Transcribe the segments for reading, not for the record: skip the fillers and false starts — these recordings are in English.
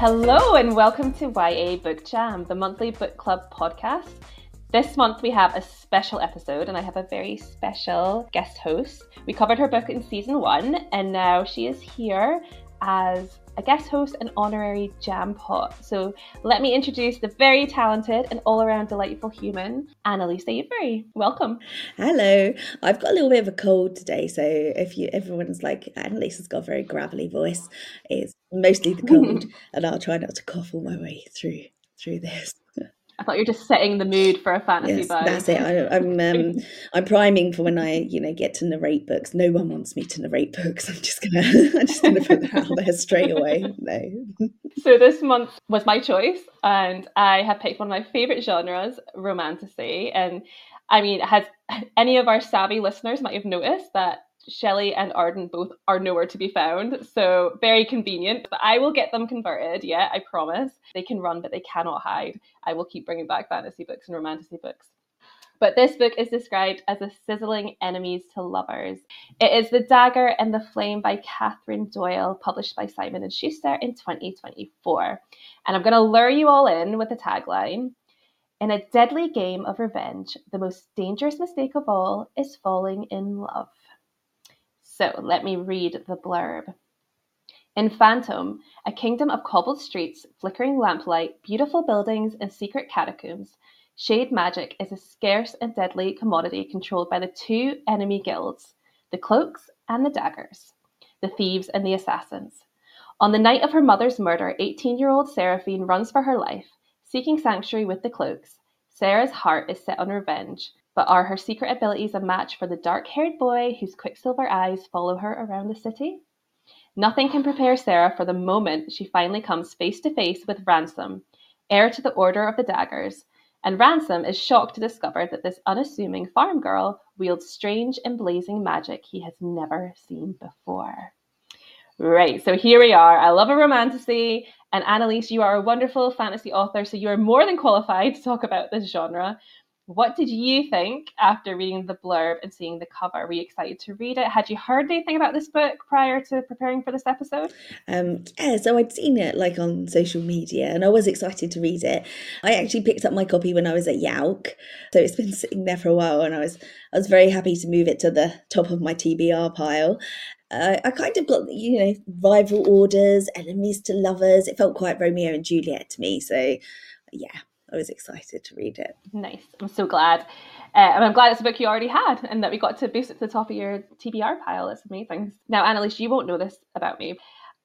Hello and welcome to YA Book Jam, the monthly book club podcast. This month we have a special episode and I have a very special guest host. We covered her book in season 1 and now she is here as a guest host and honorary jam pot. So let me introduce the very talented and all-around delightful human, Annalise Avery. Welcome. Hello. I've got a little bit of a cold today, so if everyone's like, Annalise has got a very gravelly voice, it's mostly the cold, and I'll try not to cough all my way through this. I thought you were just setting the mood for a fantasy vibe. That's it. I'm priming for when I get to narrate books. No one wants me to narrate books. I'm just gonna put that out there straight away. No. So this month was my choice, and I have picked one of my favorite genres, romantasy. And I mean, has any of our savvy listeners might have noticed that Shelley and Arden both are nowhere to be found, so very convenient. But I will get them converted, yeah, I promise. They can run, but they cannot hide. I will keep bringing back fantasy books and romantasy books. But this book is described as a sizzling enemies to lovers. It is The Dagger and the Flame by Catherine Doyle, published by Simon & Schuster in 2024. And I'm going to lure you all in with a tagline. In a deadly game of revenge, the most dangerous mistake of all is falling in love. So let me read the blurb. In Phantom, a kingdom of cobbled streets, flickering lamplight, beautiful buildings, and secret catacombs, shade magic is a scarce and deadly commodity controlled by the two enemy guilds, the Cloaks and the Daggers, the Thieves and the Assassins. On the night of her mother's murder, 18-year-old Seraphine runs for her life, seeking sanctuary with the Cloaks. Sarah's heart is set on revenge, but are her secret abilities a match for the dark-haired boy whose quicksilver eyes follow her around the city? Nothing can prepare Sarah for the moment she finally comes face-to-face with Ransom, heir to the Order of the Daggers, and Ransom is shocked to discover that this unassuming farm girl wields strange and blazing magic he has never seen before. Right, so here we are. I love a romantasy, and Annalise, you are a wonderful fantasy author, so you are more than qualified to talk about this genre. What did you think after reading the blurb and seeing the cover? Were you excited to read it? Had you heard anything about this book prior to preparing for this episode? So I'd seen it on social media and I was excited to read it. I actually picked up my copy when I was at YAUC, so it's been sitting there for a while, and I was very happy to move it to the top of my TBR pile. I kind of got, rival orders, enemies to lovers. It felt quite Romeo and Juliet to me, so yeah. I was excited to read it. Nice. I'm so glad. And I'm glad it's a book you already had and that we got to boost it to the top of your TBR pile. It's amazing. Now, Annalise, you won't know this about me.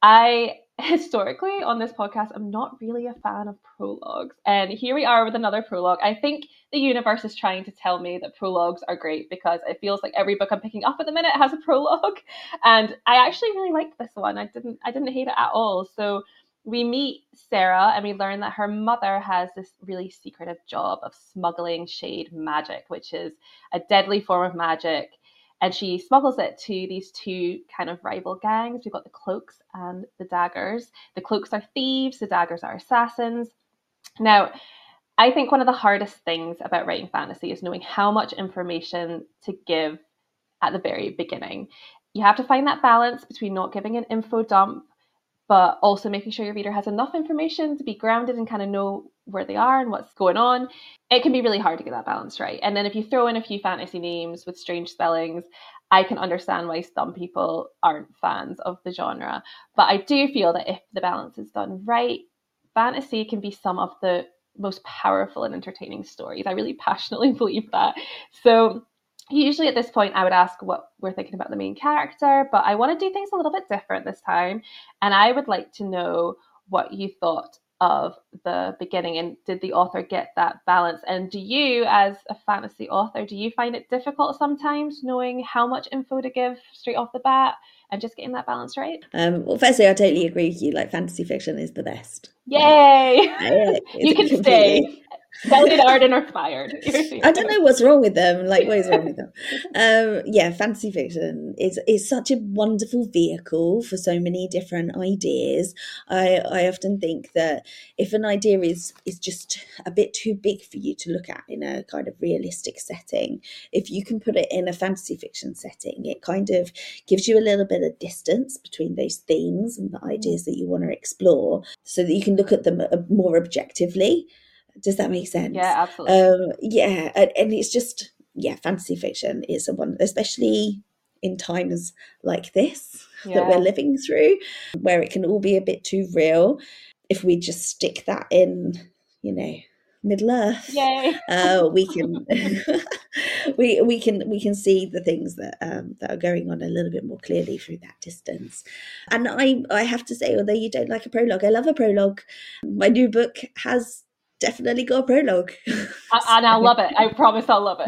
I, historically, on this podcast, I'm not really a fan of prologues. And here we are with another prologue. I think the universe is trying to tell me that prologues are great because it feels like every book I'm picking up at the minute has a prologue. And I actually really liked this one. I didn't hate it at all. So we meet Sarah and we learn that her mother has this really secretive job of smuggling shade magic, which is a deadly form of magic. And she smuggles it to these two kind of rival gangs. We've got the Cloaks and the Daggers. The Cloaks are thieves, the Daggers are assassins. Now, I think one of the hardest things about writing fantasy is knowing how much information to give at the very beginning. You have to find that balance between not giving an info dump, but also making sure your reader has enough information to be grounded and kind of know where they are and what's going on. It can be really hard to get that balance right. And then if you throw in a few fantasy names with strange spellings, I can understand why some people aren't fans of the genre. But I do feel that if the balance is done right, fantasy can be some of the most powerful and entertaining stories. I really passionately believe that. So usually at this point, I would ask what we're thinking about the main character, but I want to do things a little bit different this time. And I would like to know what you thought of the beginning, and did the author get that balance? And do you, as a fantasy author, do you find it difficult sometimes knowing how much info to give straight off the bat and just getting that balance right? Well, firstly, I totally agree with you. Fantasy fiction is the best. Yay! You can stay. Shelley and Arden are fired. I don't know what's wrong with them. Like, what is wrong with them? Yeah, fantasy fiction is such a wonderful vehicle for so many different ideas. I often think that if an idea is just a bit too big for you to look at in a kind of realistic setting, if you can put it in a fantasy fiction setting, it kind of gives you a little bit of distance between those themes and the ideas that you want to explore, so that you can look at them more objectively. Does that make sense? Yeah, absolutely. Yeah, and it's just, yeah, fantasy fiction is a one, especially in times like this that we're living through, where it can all be a bit too real. If we just stick that in, Middle Earth, Yay. we can we can see the things that are going on a little bit more clearly through that distance. And I have to say, although you don't like a prologue, I love a prologue. My new book has definitely got a prologue. And I'll love it. I promise I'll love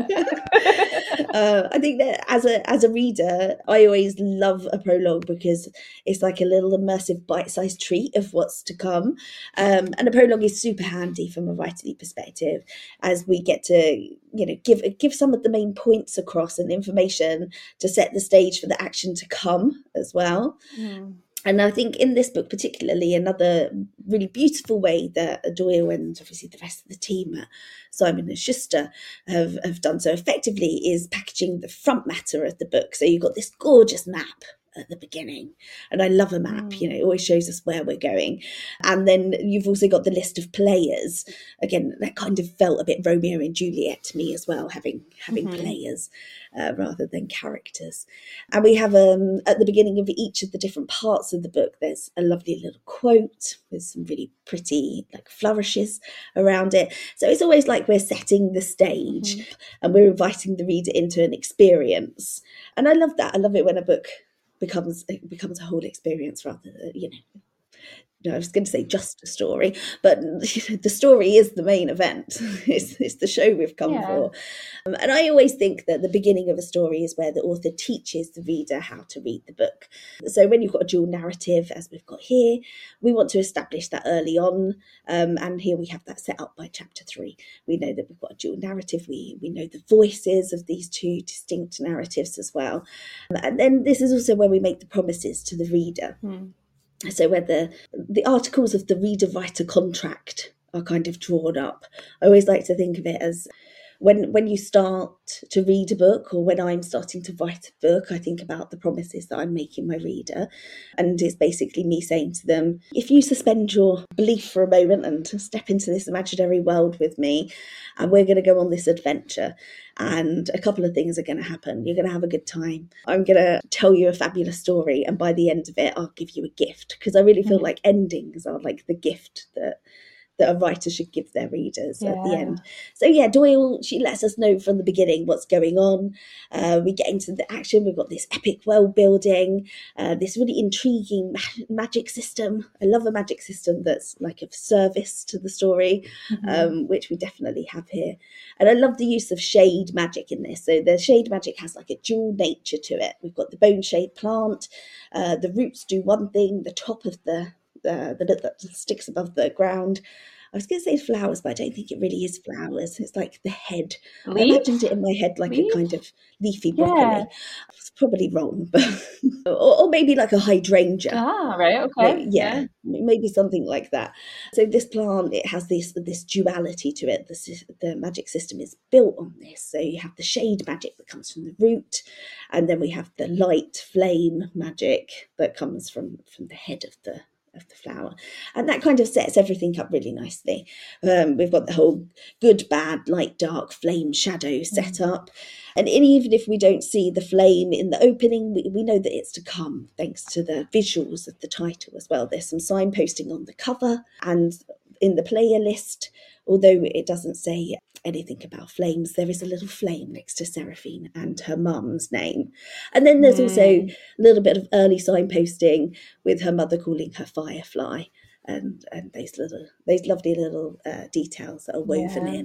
it. I think that as a reader, I always love a prologue because it's like a little immersive bite-sized treat of what's to come. And a prologue is super handy from a writerly perspective, as we get to give some of the main points across and information to set the stage for the action to come as well. And I think in this book particularly, another really beautiful way that Doyle and obviously the rest of the team at Simon & Schuster have done so effectively is packaging the front matter of the book. So you've got this gorgeous map at the beginning, and I love a map. It always shows us where we're going. And then you've also got the list of players. Again, that kind of felt a bit Romeo and Juliet to me as well, having players rather than characters. And we have at the beginning of each of the different parts of the book, there's a lovely little quote with some really pretty flourishes around it. So it's always like we're setting the stage and we're inviting the reader into an experience. And I love that. I love it when a book becomes a whole experience rather than, I was going to say just a story, but the story is the main event. It's the show we've come for. And I always think that the beginning of a story is where the author teaches the reader how to read the book. So when you've got a dual narrative, as we've got here, we want to establish that early on. And here we have that set up by chapter 3. We know that we've got a dual narrative. We know the voices of these two distinct narratives as well. And then this is also where we make the promises to the reader. So where the articles of the reader-writer contract are kind of drawn up. I always like to think of it as when you start to read a book, or when I'm starting to write a book, I think about the promises that I'm making my reader. And it's basically me saying to them, if you suspend your belief for a moment and step into this imaginary world with me, and we're going to go on this adventure, and a couple of things are going to happen. You're going to have a good time. I'm going to tell you a fabulous story, and by the end of it, I'll give you a gift. Because I really feel like endings are like the gift that a writer should give their readers at the end. So yeah, Doyle, she lets us know from the beginning what's going on. We get into the action. We've got this epic world building, this really intriguing magic system. I love a magic system that's like of service to the story, which we definitely have here. And I love the use of shade magic in this. So the shade magic has like a dual nature to it. We've got the bone shade plant. The roots do one thing. The top of the bit that sticks above the ground, I was going to say flowers, but I don't think it really is flowers. It's like the head. I imagined it in my head like a kind of leafy broccoli. It's probably wrong, but or maybe like a hydrangea. Right, okay. Maybe something like that. So this plant, it has this duality to it. The magic system is built on this. So you have the shade magic that comes from the root, and then we have the light flame magic that comes from the head of the flower, and that kind of sets everything up really nicely. We've got the whole good, bad, light, dark, flame, shadow set up, and even if we don't see the flame in the opening, we know that it's to come thanks to the visuals of the title as well. There's some signposting on the cover and in the player list, although it doesn't say anything about flames. There is a little flame next to Seraphine and her mum's name. And then there's also a little bit of early signposting with her mother calling her Firefly, and those lovely little details that are woven in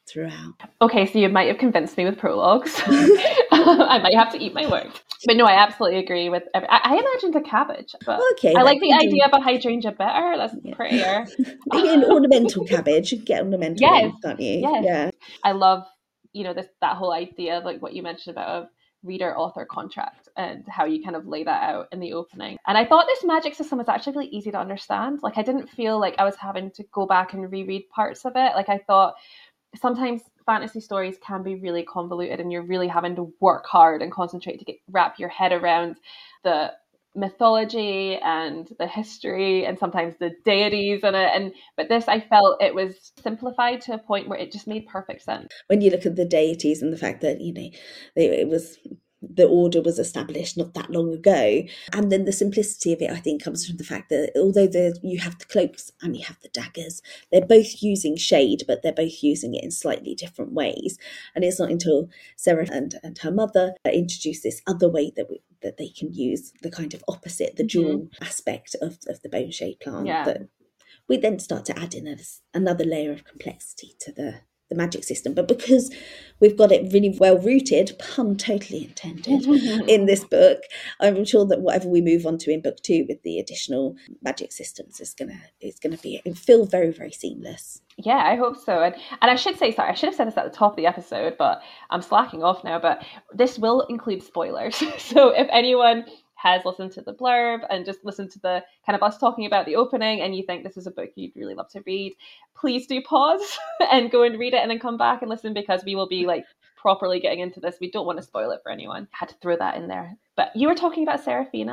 throughout. Okay, so you might have convinced me with prologues. I might have to eat my words. But no, I absolutely agree with I imagined a cabbage, but Okay, I that like the could idea do. of a hydrangea bitter. That's Yeah. prettier. Maybe an ornamental cabbage. You can get ornamental Yes, ones, can't you? yes. Yeah. I love, that whole idea of like what you mentioned about a reader author contract and how you kind of lay that out in the opening. And I thought this magic system was actually really easy to understand. Like I didn't feel like I was having to go back and reread parts of it. Like I thought sometimes fantasy stories can be really convoluted and you're really having to work hard and concentrate to wrap your head around the mythology and the history and sometimes the deities in it, but this, I felt it was simplified to a point where it just made perfect sense. When you look at the deities and the fact that it was, the order was established not that long ago, and then the simplicity of it, I think, comes from the fact that although you have the cloaks and you have the daggers, they're both using shade, but they're both using it in slightly different ways. And it's not until Sarah and her mother introduce this other way that they can use the kind of opposite, the dual aspect of the bone shade plant, that we then start to add in another layer of complexity to the magic system. But because we've got it really well rooted, pun totally intended, in this book, I'm sure that whatever we move on to in book 2 with the additional magic systems is gonna feel very, very seamless. Yeah, I hope so. And I should say, sorry, I should have said this at the top of the episode, but I'm slacking off now. But this will include spoilers. So if anyone has listened to the blurb and just listened to the kind of us talking about the opening and you think this is a book you'd really love to read, please do pause and go and read it and then come back and listen, because we will be like properly getting into this. We don't want to spoil it for anyone. I had to throw that in there. But you were talking about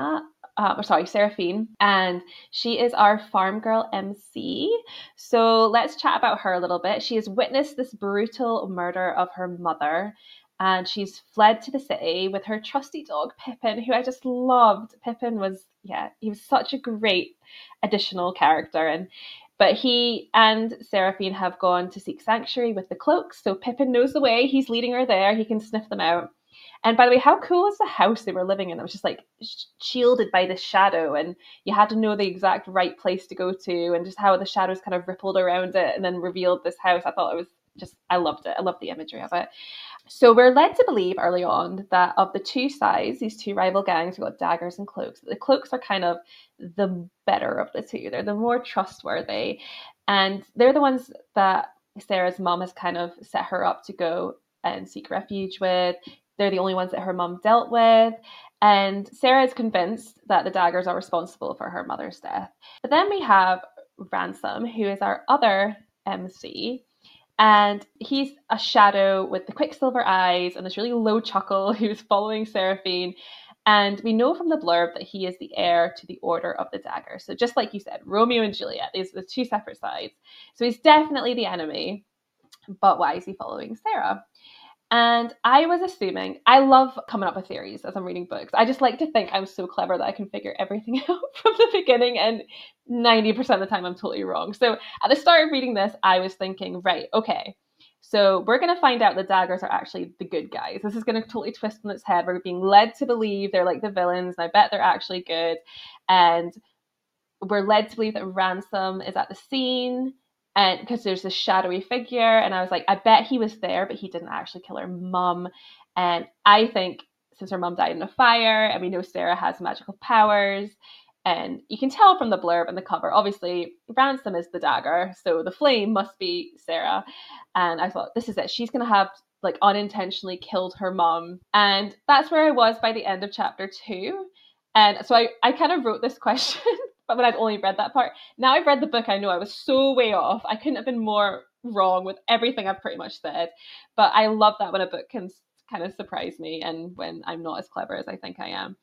Seraphine, and she is our farm girl MC. So let's chat about her a little bit. She has witnessed this brutal murder of her mother, and she's fled to the city with her trusty dog Pippin, who I just loved. Pippin he was such a great additional character, but he and Seraphine have gone to seek sanctuary with the cloaks, so Pippin knows the way. He's leading her there. He can sniff them out. And by the way, how cool is the house they were living in? It was just like shielded by this shadow, and you had to know the exact right place to go to, and just how the shadows kind of rippled around it and then revealed this house. I thought it was I loved it. I loved the imagery of it. So we're led to believe early on that of the two sides, these two rival gangs, we've got daggers and cloaks. The cloaks are kind of the better of the two. They're the more trustworthy. And they're the ones that Sarah's mom has kind of set her up to go and seek refuge with. They're the only ones that her mom dealt with. And Sarah is convinced that the daggers are responsible for her mother's death. But then we have Ransom, who is our other MC. And he's a shadow with the quicksilver eyes and this really low chuckle who's following Seraphine. And we know from the blurb that he is the heir to the Order of the Dagger. So just like you said, Romeo and Juliet, these are the two separate sides. So he's definitely the enemy. But why is he following Sarah? And I was assuming, I love coming up with theories as I'm reading books. I just like to think I'm so clever that I can figure everything out from the beginning, and 90% of the time I'm totally wrong. So at the start of reading this, I was thinking, right, okay, so we're going to find out the daggers are actually the good guys. This is going to totally twist on its head. We're being led to believe they're like the villains, and I bet they're actually good. And we're led to believe that Ransom is at the scene, and because there's this shadowy figure, and I was like, I bet he was there, but he didn't actually kill her mum. And I think since her mum died in a fire, and we know Sarah has magical powers, and you can tell from the blurb and the cover, obviously Ransom is the dagger, so the flame must be Sarah. And I thought, this is it. She's gonna have like unintentionally killed her mum. And that's where I was by the end of chapter 2. And so I kind of wrote this question but when I'd only read that part. Now I've read the book, I know I was so way off. I couldn't have been more wrong with everything I've pretty much said. But I love that when a book can kind of surprise me and when I'm not as clever as I think I am.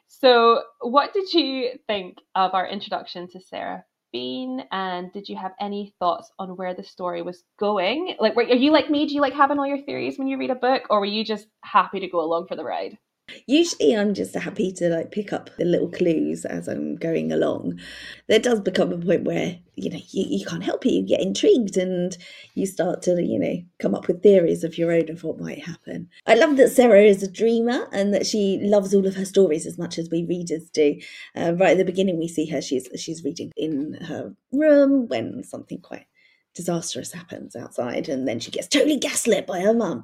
So what did you think of our introduction to Seraphine? And did you have any thoughts on where the story was going? Like, are you like me? Do you like having all your theories when you read a book? Or were you just happy to go along for the ride? Usually I'm just happy to like pick up the little clues as I'm going along. There does become a point where, you can't help it. You get intrigued and you start to, come up with theories of your own of what might happen. I love that Sarah is a dreamer and that she loves all of her stories as much as we readers do. Right at the beginning we see her, she's reading in her room when something quite disastrous happens outside, and then she gets totally gaslit by her mum.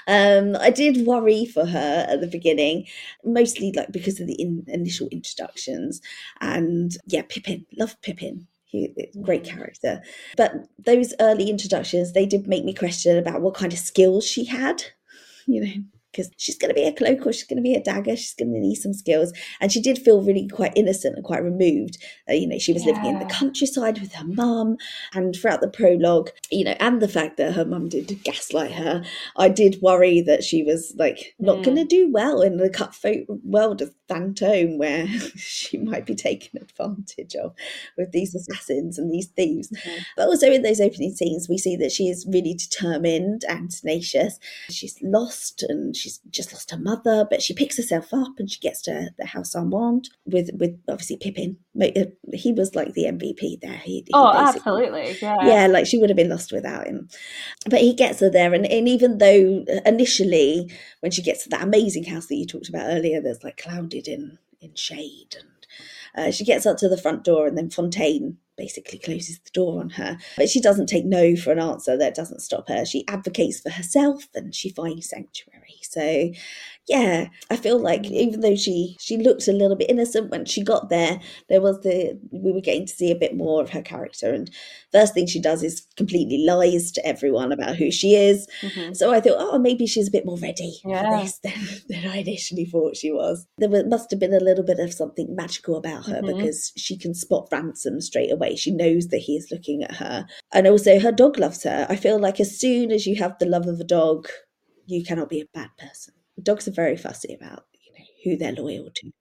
I did worry for her at the beginning, mostly like because of the initial introductions. And yeah, Pippin, love Pippin. Great character. But those early introductions, they did make me question about what kind of skills she had, you know, because she's going to be a cloak or she's going to be a dagger. She's going to need some skills. And she did feel really quite innocent and quite removed. She was living in the countryside with her mum. And throughout the prologue, and the fact that her mum did gaslight her, I did worry that she was like not going to do well in the cutthroat world of Fantôme, where she might be taken advantage of with these assassins and these thieves. But also in those opening scenes, we see that she is really determined and tenacious. She's lost and she's just lost her mother, but she picks herself up and she gets to the House Armand with obviously Pippin. He was like the MVP there. He absolutely. Yeah, like she would have been lost without him. But he gets her there, and even though initially when she gets to that amazing house that you talked about earlier, that's like clouded in shade, and she gets up to the front door, and then Fontaine basically closes the door on her. But she doesn't take no for an answer. That doesn't stop her. She advocates for herself and she finds sanctuary. So yeah, I feel like even though she looked a little bit innocent when she got there, we were getting to see a bit more of her character. And first thing she does is completely lies to everyone about who she is. So I thought, maybe she's a bit more ready for this than I initially thought she was. There must have been a little bit of something magical about her because she can spot Ransom straight away. She knows that he is looking at her. And also her dog loves her. I feel like as soon as you have the love of a dog, you cannot be a bad person. Dogs are very fussy about who they're loyal to.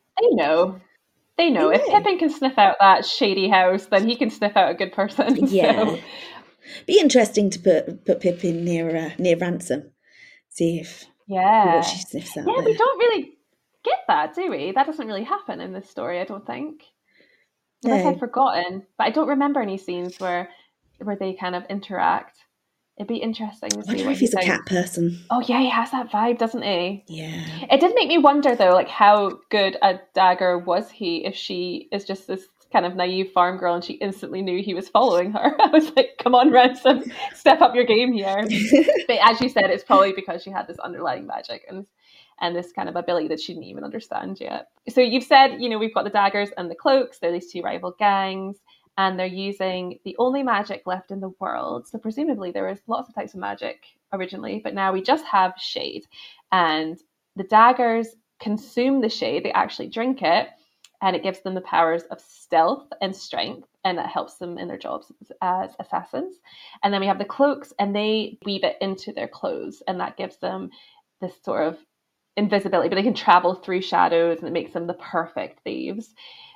They know. If Pippin can sniff out that shady house, then he can sniff out a good person. Yeah. So. Be interesting to put Pippin near Ransom. See if what she sniffs out there. We don't really get that, do we? That doesn't really happen in this story, I don't think. Unless I've forgotten. But I don't remember any scenes where they kind of interact. It'd be interesting to see. I wonder if he's a cat person. Oh yeah, he has that vibe, doesn't he? Yeah. It did make me wonder though, like how good a dagger was he if she is just this kind of naive farm girl and she instantly knew he was following her. I was like, come on, Ransom, step up your game here. But as you said, it's probably because she had this underlying magic and this kind of ability that she didn't even understand yet. So you've said, we've got the daggers and the cloaks. They're these two rival gangs. And they're using the only magic left in the world. So presumably there was lots of types of magic originally, but now we just have shade. And the daggers consume the shade. They actually drink it, and it gives them the powers of stealth and strength, and that helps them in their jobs as assassins. And then we have the cloaks, and they weave it into their clothes, and that gives them this sort of invisibility, but they can travel through shadows, and it makes them the perfect thieves.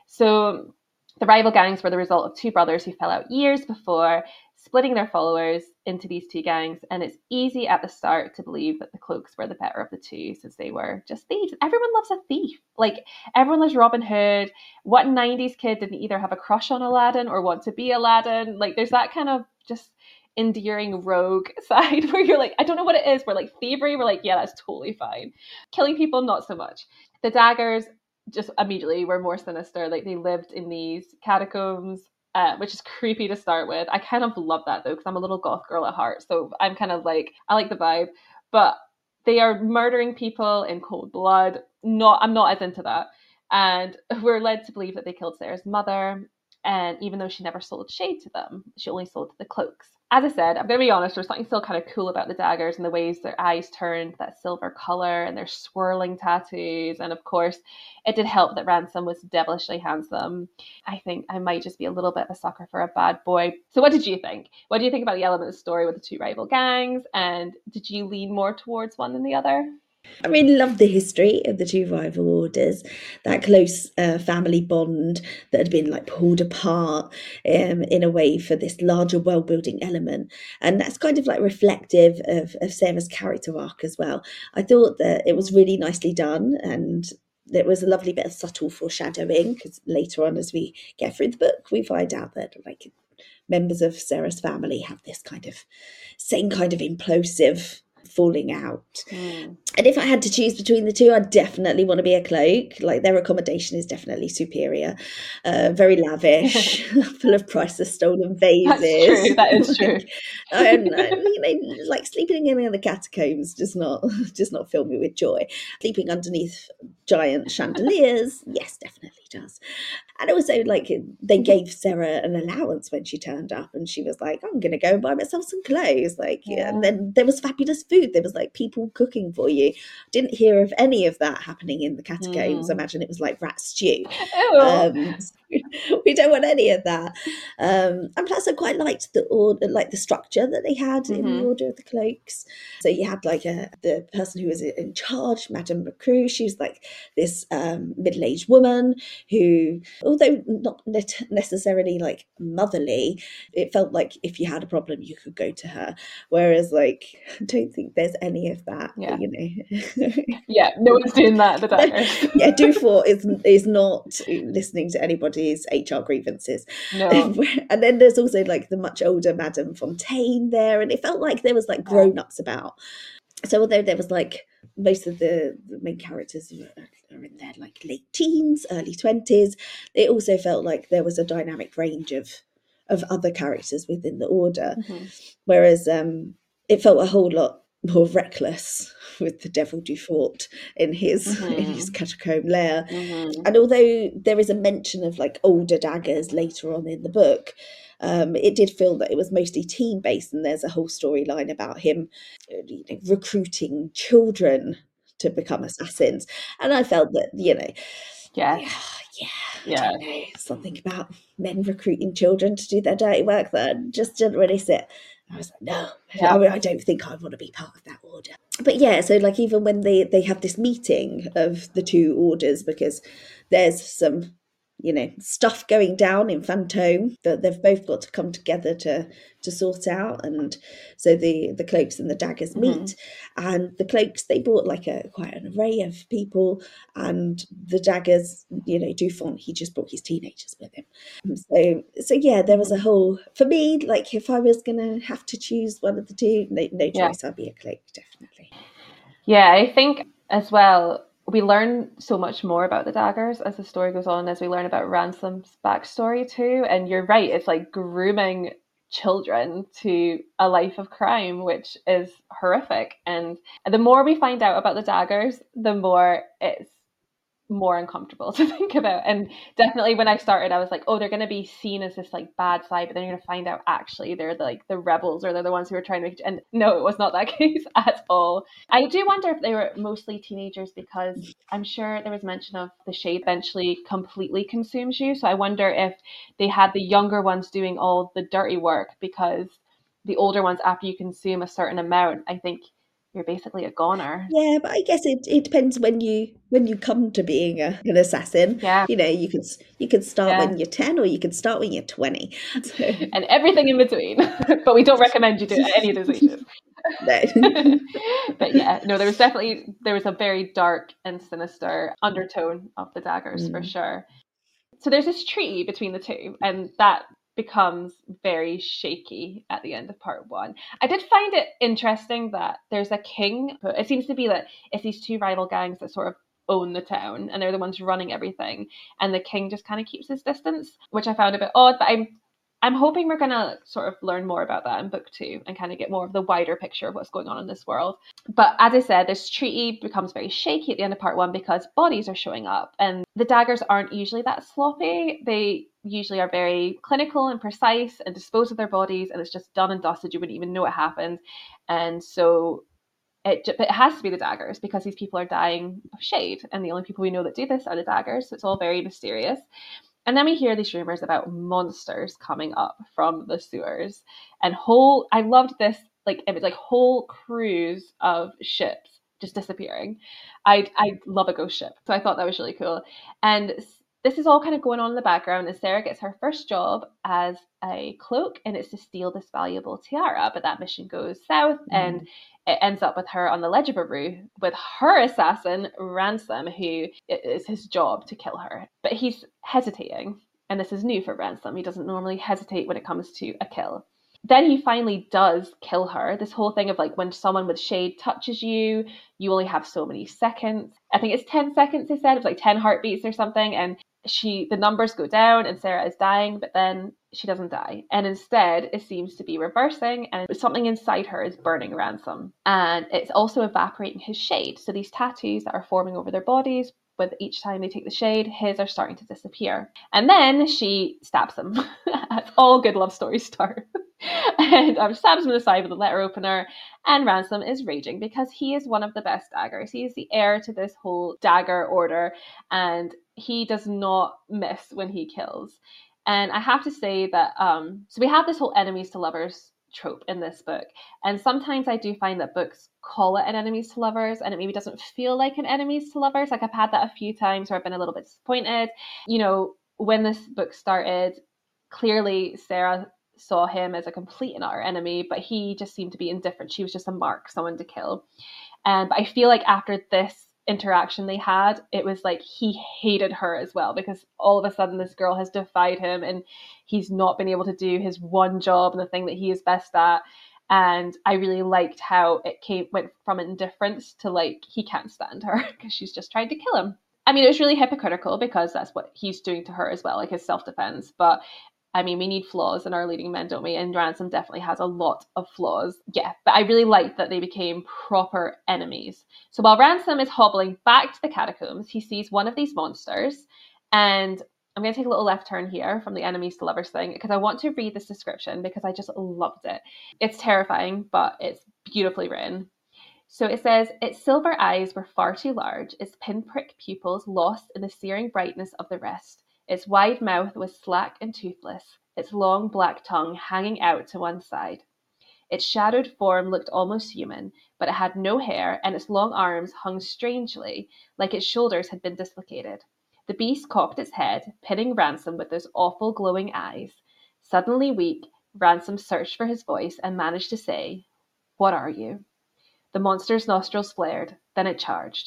So the rival gangs were the result of two brothers who fell out years before, splitting their followers into these two gangs. And it's easy at the start to believe that the cloaks were the better of the two, since they were just thieves. Everyone loves a thief. Like, everyone loves Robin Hood. What 90s kid didn't either have a crush on Aladdin or want to be Aladdin? Like, there's that kind of just endearing rogue side where you're like, I don't know what it is. We're like thievery. We're like, yeah, that's totally fine. Killing people, not so much. The daggers just immediately were more sinister. Like, they lived in these catacombs, which is creepy to start with. I kind of love that though, because I'm a little goth girl at heart, so I'm kind of like, I like the vibe. But they are murdering people in cold blood. I'm not as into that. And we're led to believe that they killed Sarah's mother, and even though she never sold shade to them, she only sold to the cloaks. As I said, I'm going to be honest, there's something still kind of cool about the daggers and the ways their eyes turned that silver color and their swirling tattoos. And of course, it did help that Ransom was devilishly handsome. I think I might just be a little bit of a sucker for a bad boy. So what did you think? What do you think about the element of the story with the two rival gangs? And did you lean more towards one than the other? I really love the history of the two rival orders, that close family bond that had been like pulled apart in a way for this larger world building element. And that's kind of like reflective of Sarah's character arc as well. I thought that it was really nicely done, and there was a lovely bit of subtle foreshadowing, because later on as we get through the book, we find out that like members of Sarah's family have this kind of same kind of implosive falling out. And if I had to choose between the two, I'd definitely want to be a cloak. Like, their accommodation is definitely superior, very lavish, full of priceless stolen That's true. vases. That is true. Like, and like sleeping in the catacombs does not fill me with joy. Sleeping underneath giant chandeliers, yes, definitely does. And also, like, they gave Sarah an allowance when she turned up, and she was like, I'm going to go and buy myself some clothes. Like, Yeah. and then there was fabulous food. There was like people cooking for you. Didn't hear of any of that happening in the catacombs. I imagine it was like rat stew. Ew. We don't want any of that. And plus, I quite liked the order, like the structure that they had in the Order of the Cloaks. So you had like the person who was in charge, Madame Macrew. She was like this middle-aged woman who, although not necessarily like motherly, it felt like if you had a problem, you could go to her. Whereas, like, I don't think there's any of that. Yeah. You know. Yeah, no one's doing that. The daggers. Yeah, Dufour is not listening to anybody's HR grievances. No. And then there's also like the much older Madame Fontaine there, and it felt like there was like grown-ups about. So although there was like most of the main characters are in their like late teens, early 20s, it also felt like there was a dynamic range of other characters within the order. Whereas it felt a whole lot more reckless with the Devil Dufort in his catacomb lair. And although there is a mention of like older daggers later on in the book, it did feel that it was mostly teen based, and there's a whole storyline about him recruiting children to become assassins. And I felt that, Yeah. I don't know, something about men recruiting children to do their dirty work that just didn't really sit. I was like, no, I don't think I want to be part of that order. But yeah, so like even when they have this meeting of the two orders, because there's some stuff going down in Fantôme that they've both got to come together to sort out, and so the cloaks and the daggers meet. And the cloaks, they brought like quite an array of people, and the daggers, Dufont, he just brought his teenagers with him. So yeah, there was a whole, for me, like if I was gonna have to choose one of the two, no choice, I'd be a cloak, definitely. Yeah, I think as well, we learn so much more about the daggers as the story goes on, as we learn about Ransom's backstory too. And you're right, it's like grooming children to a life of crime, which is horrific. And the more we find out about the daggers, the more it's more uncomfortable to think about. And definitely when I started, I was like, oh, they're going to be seen as this like bad side, but then you're going to find out actually they're like the rebels, or they're the ones who are trying to make. And no, it was not that case at all. I do wonder if they were mostly teenagers, because I'm sure there was mention of the shade eventually completely consumes you. So I wonder if they had the younger ones doing all the dirty work, because the older ones, after you consume a certain amount, I think you're basically a goner. Yeah, but I guess it depends when you come to being an assassin. Yeah. You could start when you're 10, or you could start when you're 20. So. And everything in between. But we don't recommend you do any of those ages. No. But yeah, no, there was a very dark and sinister undertone of the daggers for sure. So there's this treaty between the two, and that becomes very shaky at the end of part 1. I did find it interesting that there's a king, but it seems to be that it's these two rival gangs that sort of own the town, and they're the ones running everything, and the king just kind of keeps his distance, which I found a bit odd. But I'm hoping we're going to sort of learn more about that in book 2 and kind of get more of the wider picture of what's going on in this world. But as I said, this treaty becomes very shaky at the end of part 1 because bodies are showing up, and the daggers aren't usually that sloppy. They usually are very clinical and precise and dispose of their bodies, and it's just done and dusted. You wouldn't even know it happened. And so it has to be the daggers, because these people are dying of shade, and the only people we know that do this are the daggers. So it's all very mysterious. And then we hear these rumors about monsters coming up from the sewers, and I loved this, like it was like whole crews of ships just disappearing. I love a ghost ship, so I thought that was really cool. And this is all kind of going on in the background as Sarah gets her first job as a cloak, and it's to steal this valuable tiara. But that mission goes south, and it ends up with her on the ledge of Baru with her assassin, Ransom, who it is his job to kill her. But he's hesitating, and this is new for Ransom. He doesn't normally hesitate when it comes to a kill. then he finally does kill her. This whole thing of like when someone with shade touches you, you only have so many seconds. I think it's 10 seconds, they said. It was like 10 heartbeats or something. And the numbers go down and Sarah is dying, but then she doesn't die. And instead, it seems to be reversing, and something inside her is burning Ransom. And it's also evaporating his shade. So these tattoos that are forming over their bodies, with each time they take the shade, his are starting to disappear. And then she stabs him. As all good love stories start. And stabs him in the side with a letter opener. And Ransom is raging because he is one of the best daggers. He is the heir to this whole dagger order, and he does not miss when he kills. And I have to say that, so we have this whole enemies to lovers trope in this book. And sometimes I do find that books call it an enemies to lovers and it maybe doesn't feel like an enemies to lovers. Like I've had that a few times where I've been a little bit disappointed. You know, when this book started, clearly Sarah saw him as a complete and utter enemy, but he just seemed to be indifferent. She was just a mark, someone to kill. But I feel like after this interaction they had, it was like he hated her as well, because all of a sudden this girl has defied him and he's not been able to do his one job and the thing that he is best at. And I really liked how it went from indifference to like he can't stand her because she's just tried to kill him. I mean, it was really hypocritical because that's what he's doing to her as well, like his self-defense. But I mean, we need flaws in our leading men, don't we? And Ransom definitely has a lot of flaws. Yeah, but I really liked that they became proper enemies. So while Ransom is hobbling back to the catacombs, he sees one of these monsters. And I'm going to take a little left turn here from the enemies to lovers thing because I want to read this description because I just loved it. It's terrifying, but it's beautifully written. So it says, its silver eyes were far too large, its pinprick pupils lost in the searing brightness of the rest. Its wide mouth was slack and toothless, its long black tongue hanging out to one side. Its shadowed form looked almost human, but it had no hair, and its long arms hung strangely, like its shoulders had been dislocated. The beast cocked its head, pinning Ransom with those awful glowing eyes. Suddenly weak, Ransom searched for his voice and managed to say, "What are you?" The monster's nostrils flared, then it charged.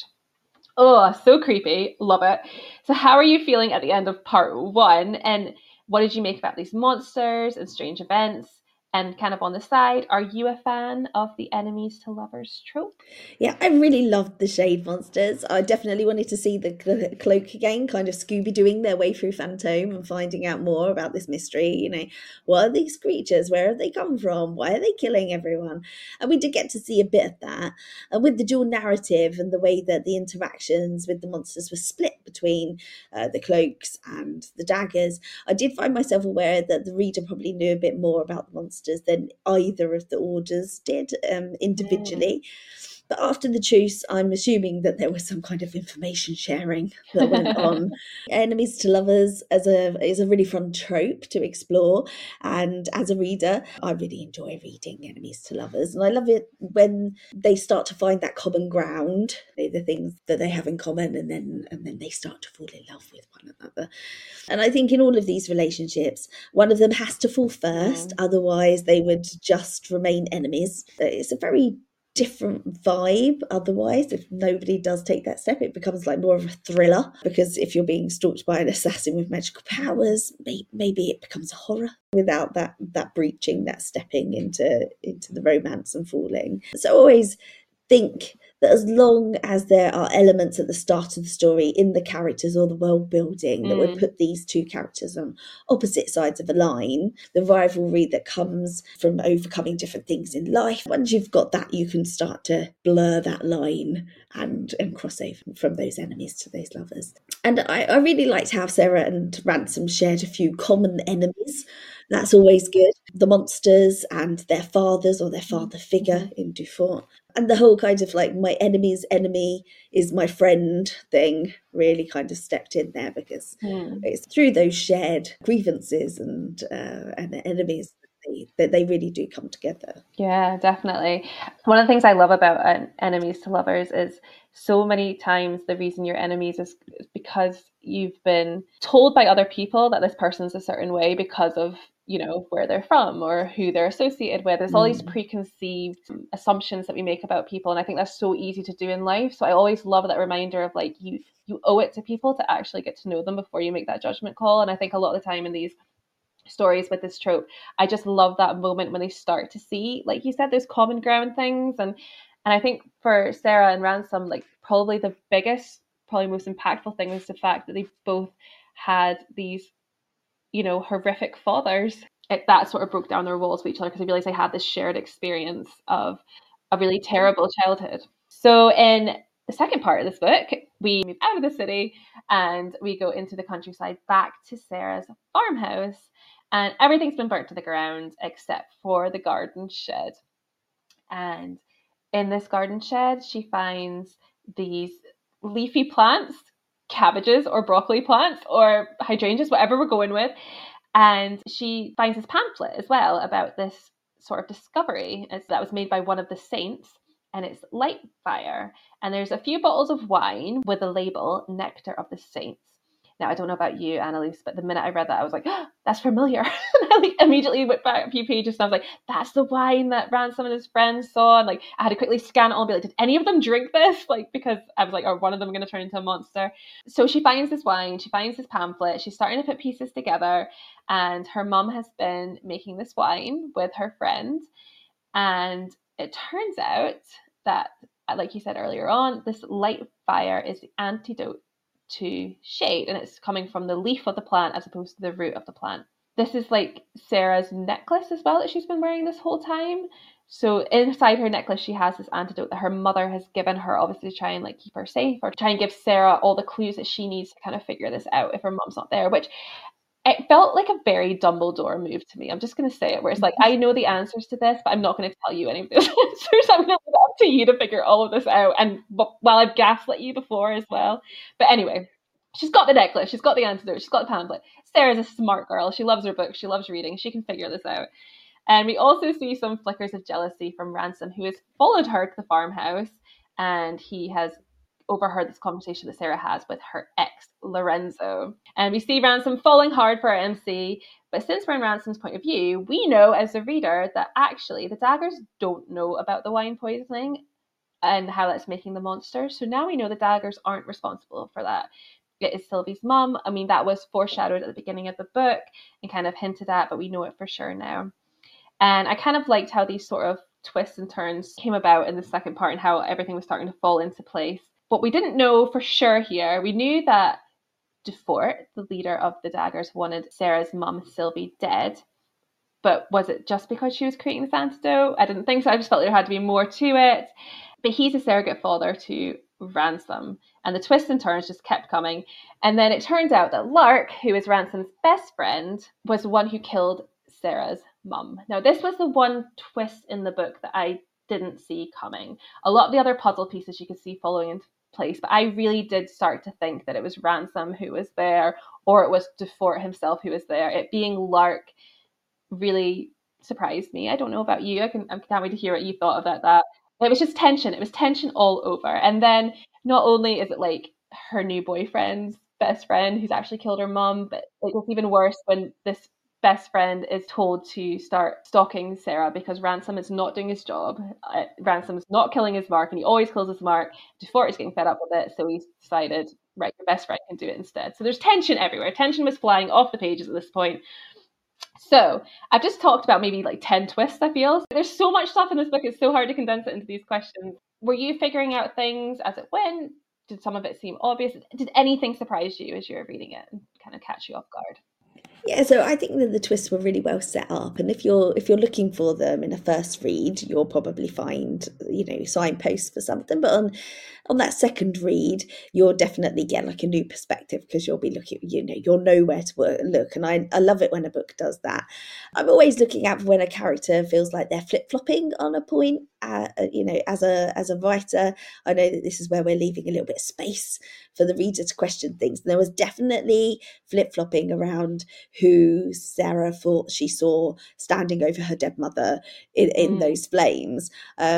Oh, so creepy. Love it. So how are you feeling at the end of part 1? And what did you make about these monsters and strange events? And kind of on the side, are you a fan of the enemies to lovers trope? Yeah, I really loved the shade monsters. I definitely wanted to see the cloak again, kind of Scooby-Dooing their way through Phantom and finding out more about this mystery. You know, what are these creatures? Where have they come from? Why are they killing everyone? And we did get to see a bit of that. And with the dual narrative and the way that the interactions with the monsters were split between the cloaks and the daggers, I did find myself aware that the reader probably knew a bit more about the monsters than either of the orders did individually. But after the truce, I'm assuming that there was some kind of information sharing that went on. Enemies to lovers is a really fun trope to explore. And as a reader, I really enjoy reading enemies to lovers. And I love it when they start to find that common ground, the things that they have in common, and then they start to fall in love with one another. And I think in all of these relationships, one of them has to fall first, otherwise they would just remain enemies. It's a very different vibe otherwise. If nobody does take that step, it becomes like more of a thriller, because if you're being stalked by an assassin with magical powers, maybe it becomes a horror without that breaching, that stepping into the romance and falling. So I always think that as long as there are elements at the start of the story in the characters or the world building that would put these two characters on opposite sides of a line, the rivalry that comes from overcoming different things in life, once you've got that, you can start to blur that line and cross over from those enemies to those lovers. And I really liked how Sarah and Ransom shared a few common enemies. That's always good. The monsters and their fathers, or their father figure in Dufour. And the whole kind of like my enemy's enemy is my friend thing really kind of stepped in there, because it's through those shared grievances and enemies that they really do come together. Yeah, definitely. One of the things I love about enemies to lovers is so many times the reason you're enemies is because you've been told by other people that this person's a certain way because of, you know, where they're from or who they're associated with. There's all these preconceived assumptions that we make about people, and I think that's so easy to do in life. So I always love that reminder of like you owe it to people to actually get to know them before you make that judgment call. And I think a lot of the time in these stories with this trope, I just love that moment when they start to see, like you said, those common ground things. And I think for Sarah and Ransom, like probably the biggest, probably most impactful thing was the fact that they both had these, horrific fathers. That sort of broke down their walls with each other because I realized they had this shared experience of a really terrible childhood. So in the second part of this book, we move out of the city and we go into the countryside back to Sarah's farmhouse, and everything's been burnt to the ground except for the garden shed. And in this garden shed, she finds these leafy plants, cabbages or broccoli plants or hydrangeas, whatever we're going with. And she finds this pamphlet as well about this sort of discovery that was made by one of the saints, and it's light fire. And there's a few bottles of wine with the label Nectar of the Saints. Now, I don't know about you, Annalise, but the minute I read that, I was like, oh, that's familiar. And I immediately went back a few pages and I was like, that's the wine that Ransom and his friends saw. And I had to quickly scan it all and be like, did any of them drink this? Because I was like, are one of them going to turn into a monster? So she finds this wine, she finds this pamphlet, she's starting to put pieces together. And her mum has been making this wine with her friend. And it turns out that, like you said earlier on, this light fire is the antidote to shade, and it's coming from the leaf of the plant as opposed to the root of the plant. This is like Sarah's necklace as well that she's been wearing this whole time. So inside her necklace, she has this antidote that her mother has given her, obviously to try and keep her safe, or try and give Sarah all the clues that she needs to kind of figure this out if her mom's not there, which it felt like a very Dumbledore move to me. I'm just going to say it, where it's like, I know the answers to this, but I'm not going to tell you any of those answers. I'm going to leave it up to you to figure all of this out. And while I've gaslit you before as well. But anyway, she's got the necklace, she's got the antidote, she's got the pamphlet. Sarah's a smart girl. She loves her books, she loves reading, she can figure this out. And we also see some flickers of jealousy from Ransom, who has followed her to the farmhouse, and he has overheard this conversation that Sarah has with her ex, Lorenzo. And we see Ransom falling hard for our MC, but since we're in Ransom's point of view, we know as a reader that actually the daggers don't know about the wine poisoning and how that's making the monster. So now we know the daggers aren't responsible for that. It is Sylvie's mum. I mean, that was foreshadowed at the beginning of the book and kind of hinted at, but we know it for sure now. And I kind of liked how these sort of twists and turns came about in the second part and how everything was starting to fall into place. What we didn't know for sure here, we knew that Defort, the leader of the daggers, wanted Sarah's mum, Sylvie, dead. But was it just because she was creating this antidote? I didn't think so. I just felt there had to be more to it. But he's a surrogate father to Ransom. And the twists and turns just kept coming. And then it turns out that Lark, who is Ransom's best friend, was the one who killed Sarah's mum. Now, this was the one twist in the book that I didn't see coming. A lot of the other puzzle pieces you could see following into place, but I really did start to think that it was Ransom who was there, or it was Defort himself who was there. It being Lark really surprised me. I don't know about you. I can't wait to hear what you thought about that. It was just tension. It was tension all over. And then not only is it her new boyfriend's best friend who's actually killed her mum, but it gets even worse when this best friend is told to start stalking Sarah because Ransom is not doing his job. Ransom's not killing his mark, and he always kills his mark. Defort is getting fed up with it, so he's decided, right, your best friend can do it instead. So there's tension everywhere. Tension was flying off the pages at this point. So I've just talked about maybe 10 twists, I feel. There's so much stuff in this book, it's so hard to condense it into these questions. Were you figuring out things as it went? Did some of it seem obvious? Did anything surprise you as you were reading it and kind of catch you off guard? Yeah, so I think that the twists were really well set up, and if you're looking for them in a first read, you'll probably find signposts for something. But on that second read, you'll definitely get a new perspective because you'll be looking, you'll know where to look. And I love it when a book does that. I'm always looking out for when a character feels like they're flip-flopping on a point. As a writer, I know that this is where we're leaving a little bit of space for the reader to question things. And there was definitely flip-flopping around who Sarah thought she saw standing over her dead mother in those flames.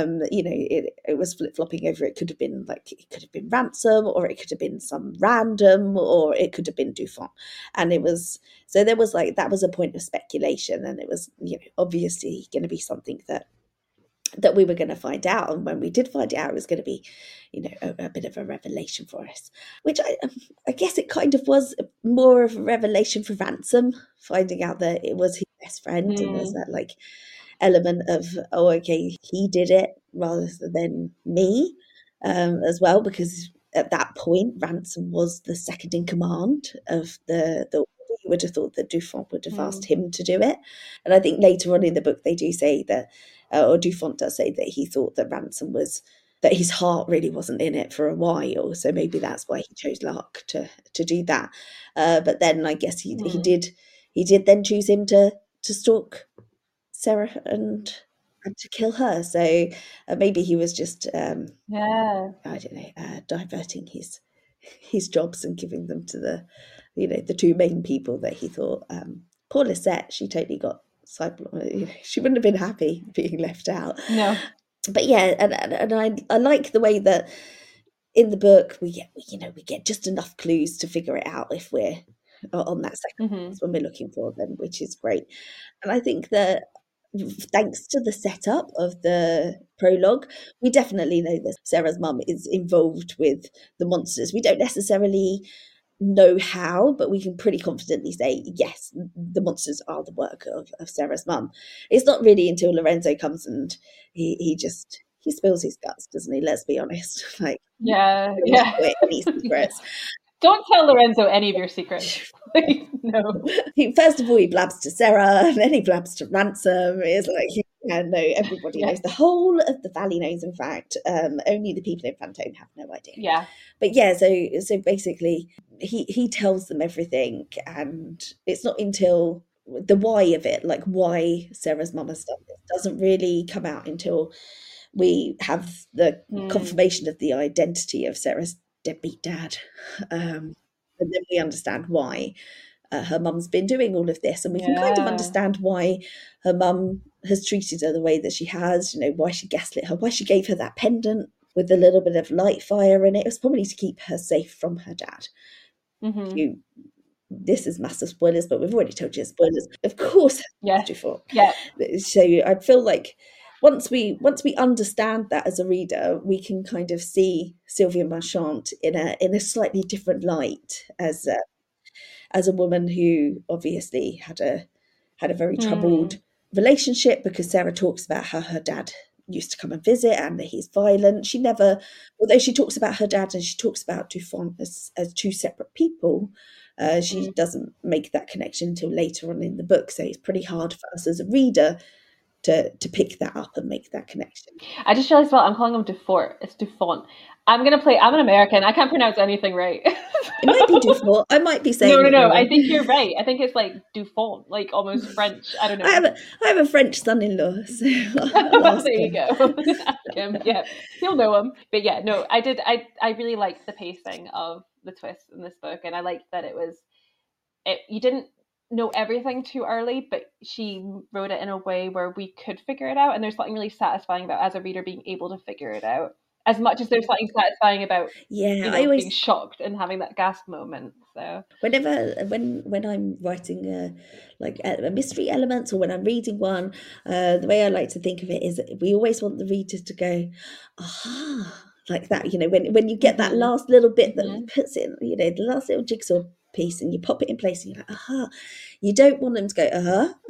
It was flip-flopping over. It could have been Ransom, or it could have been some random, or it could have been Defort. And it was, so there was that was a point of speculation, and it was obviously going to be something that that we were going to find out. And when we did find out, it was going to be, a bit of a revelation for us, which I guess it kind of was more of a revelation for Ransom, finding out that it was his best friend. And there's that like element of, oh, okay, he did it rather than me, as well, because at that point, Ransom was the second in command of the you would have thought that Dufont would have asked him to do it. And I think later on in the book, they do say that, or Dufont does say that he thought that that his heart really wasn't in it for a while. So maybe that's why he chose Lark to do that. But then I guess he did then choose him to stalk Sarah and to kill her. So maybe he was just, I don't know, diverting his jobs and giving them to the two main people that he thought. Poor Lisette, she totally got she wouldn't have been happy being left out. No. But yeah, and I like the way that in the book we get just enough clues to figure it out if we're on that second when we're looking for them, which is great. And I think that thanks to the setup of the prologue, we definitely know that Sarah's mum is involved with the monsters. We don't necessarily know how, but we can pretty confidently say, yes, the monsters are the work of Sarah's mum. It's not really until Lorenzo comes and he spills his guts, doesn't he? Let's be honest. Like, any secrets. Don't tell Lorenzo any of your secrets. No. First of all, he blabs to Sarah, and then he blabs to Ransom. It's like, everybody knows. The whole of the valley knows, in fact. Only the people in Fantôme have no idea. Yeah. But yeah, so basically, he tells them everything, and it's not until the why of it, like why Sarah's mum has done this, doesn't really come out until we have the confirmation of the identity of Sarah's deadbeat dad. And then we understand why her mum's been doing all of this, and we can kind of understand why her mum has treated her the way that she has, why she gaslit her, why she gave her that pendant with a little bit of light fire in it. It was probably to keep her safe from her dad. This is massive spoilers, but we've already told you spoilers. Of course, before. Yeah. So I feel like once we understand that as a reader, we can kind of see Sylvia Marchant in a slightly different light as a woman who obviously had a very troubled relationship, because Sarah talks about how her dad used to come and visit and that he's violent. She never, although she talks about her dad and she talks about Dufont as two separate people, she doesn't make that connection until later on in the book. So it's pretty hard for us as a reader to pick that up and make that connection. I just realized, I'm calling him Dufort. It's Dufont. I'm an American. I can't pronounce anything right. It might be Dufort. I might be saying No. I think you're right. I think it's like Dufont, like almost French. I don't know. I have a French son-in-law, so there you go. Ask him. Yeah, he'll know him. But yeah, no, I did. I really liked the pacing of the twists in this book, and I liked that you didn't know everything too early, but she wrote it in a way where we could figure it out, and there's something really satisfying about, as a reader, being able to figure it out, as much as there's something satisfying about I always being shocked and having that gasp moment. So when I'm writing a mystery element, or when I'm reading one, the way I like to think of it is that we always want the reader to go, aha, like that, when you get that last little bit that puts in, the last little jigsaw piece, and you pop it in place and you're like, aha. You don't want them to go,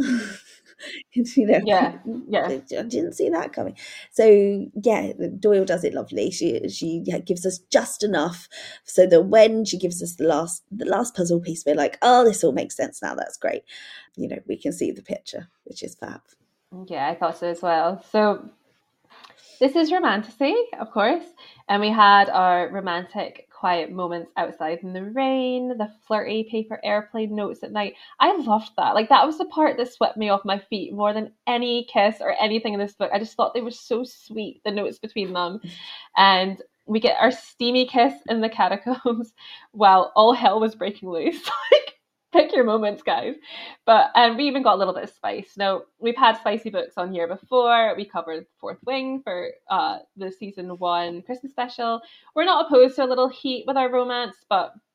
I didn't see that coming. So yeah, Doyle does it lovely. She gives us just enough so that when she gives us the last puzzle piece, we're like, oh, this all makes sense now. That's great. We can see the picture, which is fab. Yeah, I thought so as well. So this is Romantasy, of course, and we had our romantic quiet moments outside in the rain, the flirty paper airplane notes at night. I loved that. Like, that was the part that swept me off my feet more than any kiss or anything in this book. I just thought they were so sweet, the notes between them. And we get our steamy kiss in the catacombs while all hell was breaking loose. Like, pick your moments, guys. But we even got a little bit of spice. Now, we've had spicy books on here before. We covered Fourth Wing for the season 1 Christmas special. We're not opposed to a little heat with our romance, but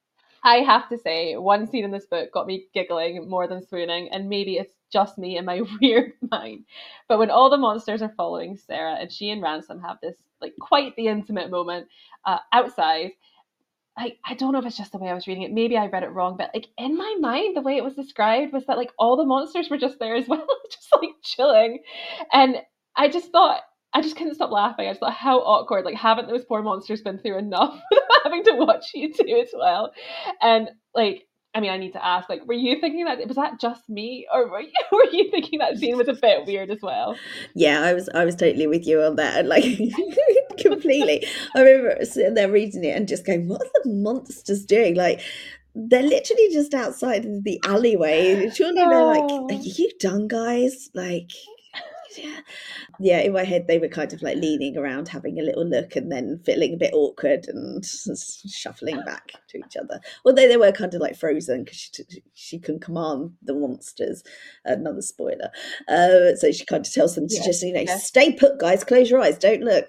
I have to say, one scene in this book got me giggling more than swooning, and maybe it's just me and my weird mind. But when all the monsters are following Sarah, and she and Ransom have this like quite the intimate moment outside, I don't know if it's just the way I was reading it. Maybe I read it wrong, but like in my mind, the way it was described was that like all the monsters were just there as well, just like chilling. And I just thought, I just couldn't stop laughing. I just thought, how awkward. Like, haven't those poor monsters been through enough having to watch you two as well? And like, I mean, I need to ask, like, were you thinking that, was that just me? Or were you thinking that scene was a bit weird as well? Yeah, I was totally with you on that. Like completely. I remember sitting there reading it and just going, what are the monsters doing? Like they're literally just outside of the alleyway. Surely they're like, are you done, guys? Like yeah, in my head they were kind of like leaning around having a little look and then feeling a bit awkward and shuffling back to each other, although they were kind of like frozen because she can command the monsters. Another spoiler. So she kind of tells them to just stay put, guys, close your eyes, don't look,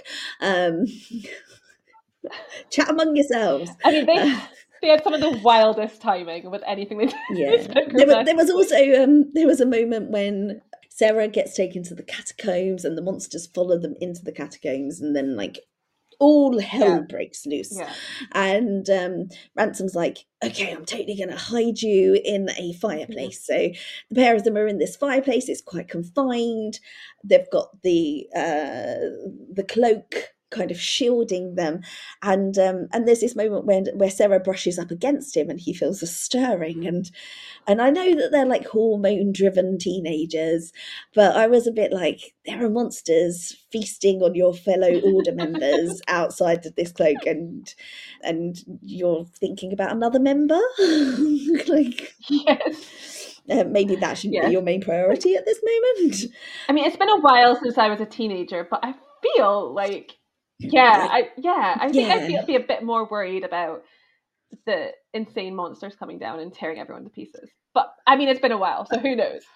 chat among yourselves. I mean, they had some of the wildest timing with anything they did. Yeah, there was also there was a moment when Sarah gets taken to the catacombs and the monsters follow them into the catacombs, and then like all hell breaks loose. Yeah. And Ransom's like, okay, I'm totally going to hide you in a fireplace. So the pair of them are in this fireplace. It's quite confined. They've got the cloak kind of shielding them, and there's this moment where Sarah brushes up against him and he feels a stirring, and I know that they're like hormone driven teenagers, but I was a bit like, there are monsters feasting on your fellow order members outside of this cloak, and you're thinking about another member. Like, yes. Maybe that shouldn't be your main priority at this moment. I mean, it's been a while since I was a teenager, but I feel like I think I'd be a bit more worried about the insane monsters coming down and tearing everyone to pieces. But I mean, it's been a while, so who knows?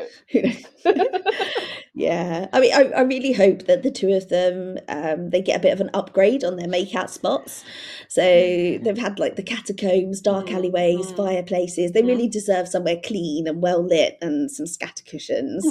Yeah, I mean, I really hope that the two of them they get a bit of an upgrade on their make-out spots. So they've had like the catacombs, dark alleyways, fireplaces. They really deserve somewhere clean and well lit and some scatter cushions.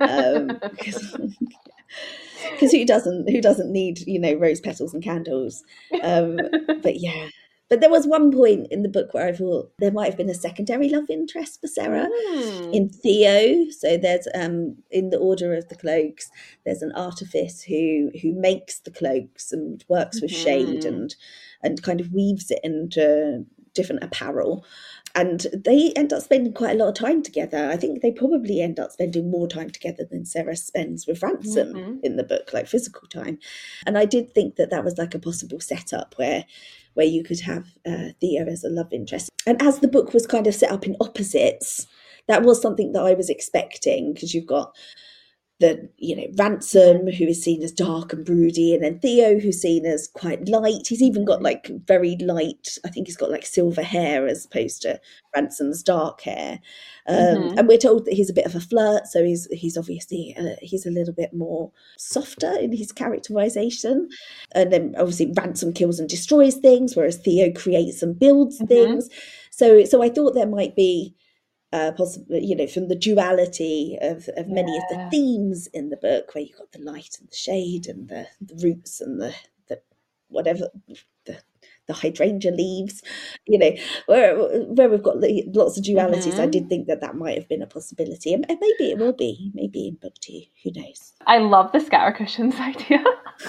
Because who doesn't need, rose petals and candles? But yeah. But there was one point in the book where I thought there might have been a secondary love interest for Sarah in Theo. So there's in the Order of the Cloaks, there's an artifice who makes the cloaks and works with shade and kind of weaves it into different apparel. And they end up spending quite a lot of time together. I think they probably end up spending more time together than Sarah spends with Ransom in the book, like physical time. And I did think that was like a possible setup where you could have Theo as a love interest. And as the book was kind of set up in opposites, that was something that I was expecting, because you've got Ransom, who is seen as dark and broody, and then Theo, who's seen as quite light. He's even got like very light, I think he's got like silver hair as opposed to Ransom's dark hair. And we're told that he's a bit of a flirt, so he's obviously he's a little bit more softer in his characterization. And then obviously Ransom kills and destroys things, whereas Theo creates and builds things. So I thought there might be possibly, from the duality of many of the themes in the book, where you've got the light and the shade and the roots and the whatever, the hydrangea leaves, where we've got lots of dualities. I did think that might have been a possibility, and maybe it will be, maybe in book 2, who knows. I love the scatter cushions idea.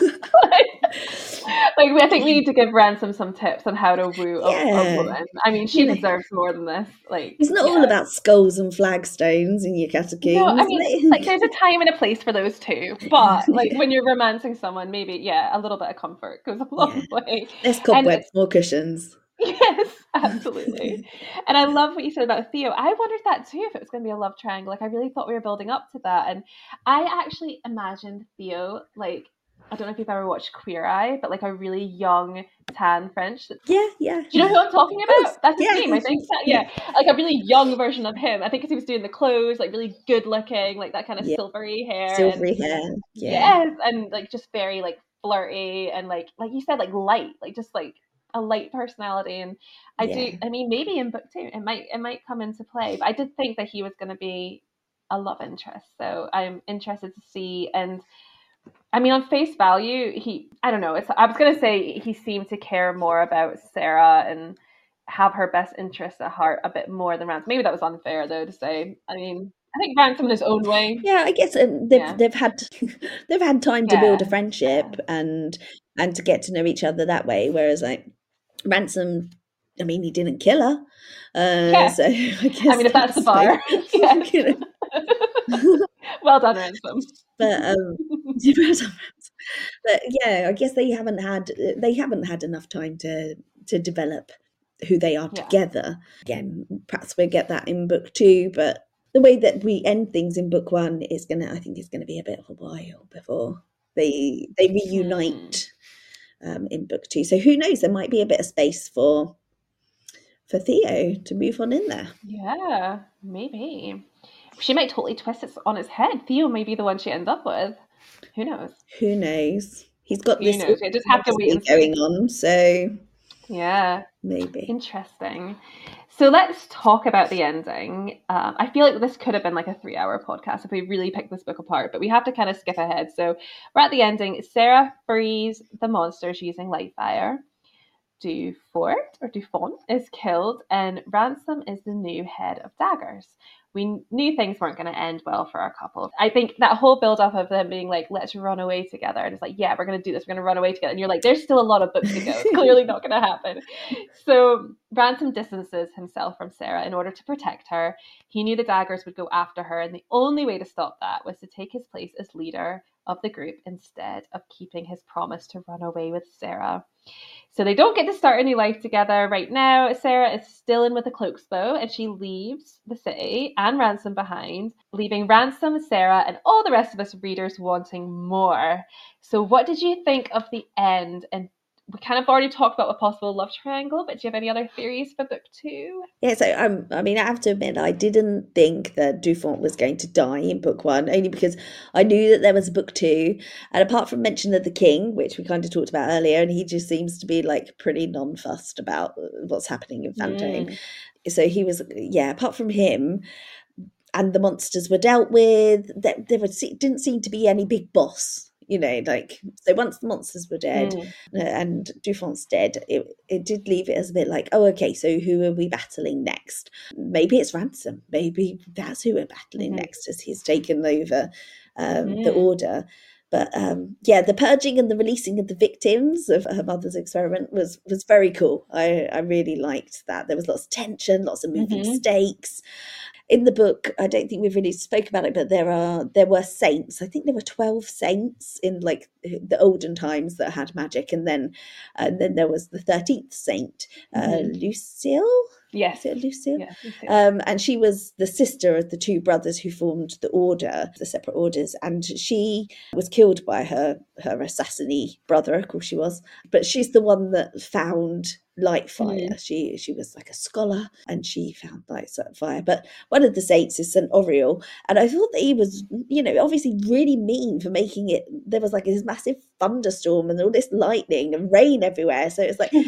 I think we need to give Ransom some tips on how to woo a woman. I mean, she deserves more than this. It's not all about skulls and flagstones in your catacombs. No, I mean, there's a time and a place for those too. But when you're romancing someone, maybe a little bit of comfort goes a long way. Less cobwebs, more cushions. Yes, absolutely. And I love what you said about Theo. I wondered that too, if it was going to be a love triangle. I really thought we were building up to that. And I actually imagined Theo, I don't know if you've ever watched Queer Eye, but a really young, tan French. Yeah. Do you know who I'm talking about? That's his name, I think. Yeah. A really young version of him. I think because he was doing the clothes, really good looking, that kind of silvery hair. Silvery hair. Yeah. Yes, and just very flirty and like you said, light, just a light personality, and I do. I mean, maybe in book 2 it might come into play. But I did think that he was going to be a love interest, so I'm interested to see. And I mean, on face value, I don't know. I was going to say he seemed to care more about Sarah and have her best interests at heart a bit more than Ransom. Maybe that was unfair, though, to say. I mean, I think Ransom in his own way. Yeah, I guess they've had they've had time to build a friendship and to get to know each other that way. Whereas like Ransom, I mean, he didn't kill her. So I guess I mean, if that's the bar, well done, Ransom. But but yeah, I guess they haven't had enough time to develop who they are together. Again, perhaps we'll get that in book 2, but the way that we end things in book 1 is I think it's gonna be a bit of a while before they reunite in book 2. So who knows? There might be a bit of space for Theo to move on in there. Yeah, maybe. She might totally twist it on its head. Theo may be the one she ends up with. Who knows? Who knows? He's got this just have to wait and going on, so yeah, maybe interesting. So let's talk about the ending. I feel like this could have been like a 3-hour podcast if we really picked this book apart, but we have to kind of skip ahead. So we're at the ending. Sarah frees the monsters using light fire. Dufont is killed, and Ransom is the new head of Daggers. We knew things weren't going to end well for our couple. I think that whole build-up of them being like, let's run away together, and it's like, yeah, we're going to do this, we're going to run away together, and you're like, there's still a lot of books to go. It's clearly not going to happen. So Ransom distances himself from Sarah in order to protect her. He knew the Daggers would go after her, and the only way to stop that was to take his place as leader of the group instead of keeping his promise to run away with Sarah. So they don't get to start a new life together right now. Sarah is still in with the Cloaks, though, and she leaves the city and Ransom behind, leaving Ransom, Sarah, and all the rest of us readers wanting more. So what did you think of the end? And we kind of already talked about a possible love triangle, but do you have any other theories for book 2? Yeah, so I mean, I have to admit, I didn't think that Dufont was going to die in book 1, only because I knew that there was a book 2, and apart from mention of the king, which we kind of talked about earlier, and he just seems to be like pretty non-fussed about what's happening in Fantôme. So he was, apart from him, and the monsters were dealt with, didn't seem to be any big boss. So once the monsters were dead and Dufont's dead, it did leave it as a bit like, oh, okay, so who are we battling next? Maybe it's Ransom. Maybe that's who we're battling next, as he's taken over the order. But the purging and the releasing of the victims of her mother's experiment was very cool. I really liked that. There was lots of tension, lots of moving stakes. In the book, I don't think we've really spoke about it, but there were saints. I think there were 12 saints in like the olden times that had magic, and then there was the 13th saint, Lucille. Yes. Is it Lucille? Yes, Lucille. And she was the sister of the 2 brothers who formed the order, the separate orders, and she was killed by her assassinee brother, of course she was, but she's the one that found light fire. She was like a scholar, and she found light fire. But one of the saints is St. Auriel, and I thought that he was, obviously really mean for making it. There was like this massive thunderstorm and all this lightning and rain everywhere. So it's like,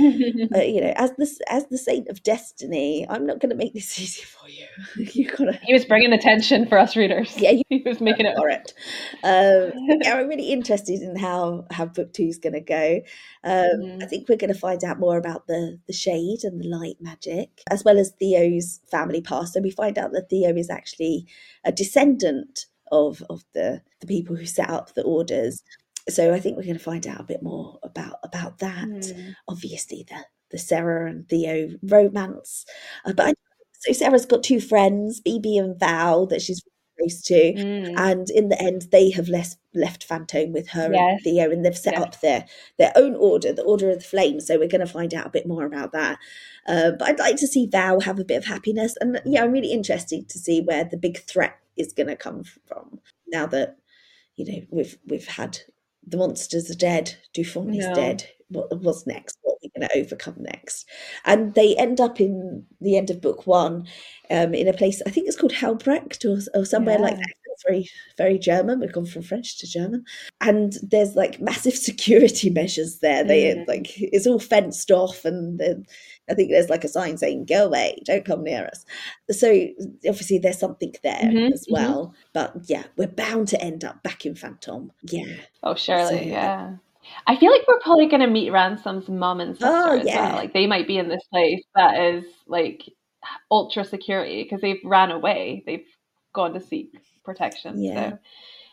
as the saint of destiny, I'm not going to make this easy for you. He was bringing the tension for us readers. Yeah, he was making it for it. I'm really interested in how book 2 is going to go. I think we're going to find out more about the shade and the light magic, as well as Theo's family past. So we find out that Theo is actually a descendant of the people who set up the orders. So I think we're going to find out a bit more about that. Obviously, the Sarah and Theo romance. So Sarah's got 2 friends, Bibi and Val, that she's close to, and in the end they have left Fantôme with her and Theo, and they've set up their own order, the Order of the Flame. So we're going to find out a bit more about that. But I'd like to see Val have a bit of happiness, and I'm really interested to see where the big threat is going to come from now that we've had the monsters are dead, Dufont is dead. What's next? What are we going to overcome next? And they end up in the end of book 1 in a place, I think it's called Helbrecht or somewhere like that. very, very German. We've gone from French to German. And there's like massive security measures there. They like, it's all fenced off, and I think there's like a sign saying, "Go away, don't come near us." So obviously there's something there as well. But yeah, we're bound to end up back in Phantom. Yeah. Oh, surely, yeah. I feel like we're probably going to meet Ransom's mum and sister as well. Like they might be in this place that is like ultra security because they've ran away. They've gone to seek protection. Yeah. So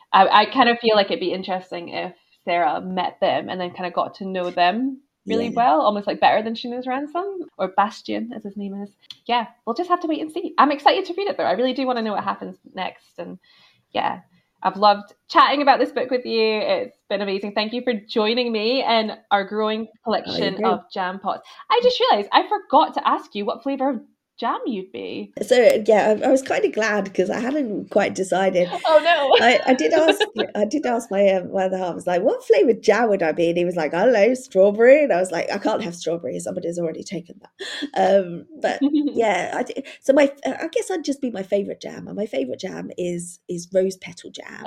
I kind of feel like it'd be interesting if Sarah met them and then kind of got to know them really well, almost like better than she knows Ransom, or Bastian as his name is. Yeah, we'll just have to wait and see. I'm excited to read it though. I really do want to know what happens next. And yeah, I've loved chatting about this book with you. It's been amazing. Thank you for joining me in our growing collection of jam pots. I just realized I forgot to ask you what flavor of jam you'd be. So yeah, I was kind of glad because I hadn't quite decided. Oh no! I did ask my other half. I was like, "What flavored jam would I be?" And he was like, "I don't know, strawberry." And I was like, "I can't have strawberry. Somebody's already taken that." But yeah, so I guess I'd just be my favorite jam. And my favorite jam is rose petal jam.